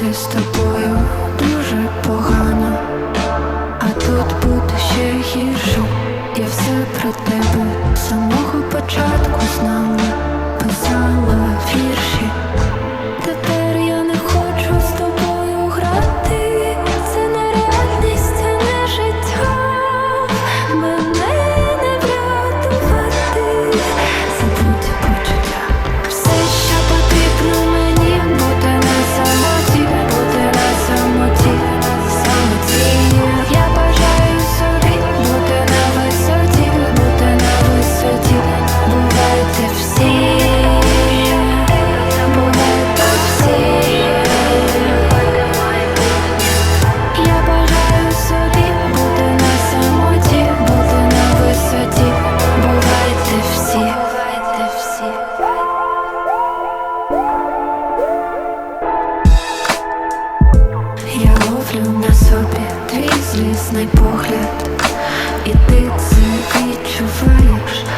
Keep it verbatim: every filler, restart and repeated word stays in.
бути з тобою дуже погано, а тут буде ще гірше. Я все про тебе з самого початку з нами писала вірші. Тепер я не хочу з тобою грати. Це не реальність, це не життя. Мене не врятувати. Забудь почуття. Все, що потрібно мені, бути на самоті, бути на самоті, самоті. Я бажаю собі бути на висоті, бути на висоті. Бувайте всі, бувайте всі. Я бажаю собі бути на самоті, бути на висоті. Бувайте всі, бувайте всі. Я ловлю на собі твій злісний погляд, і ти це відчуваєш.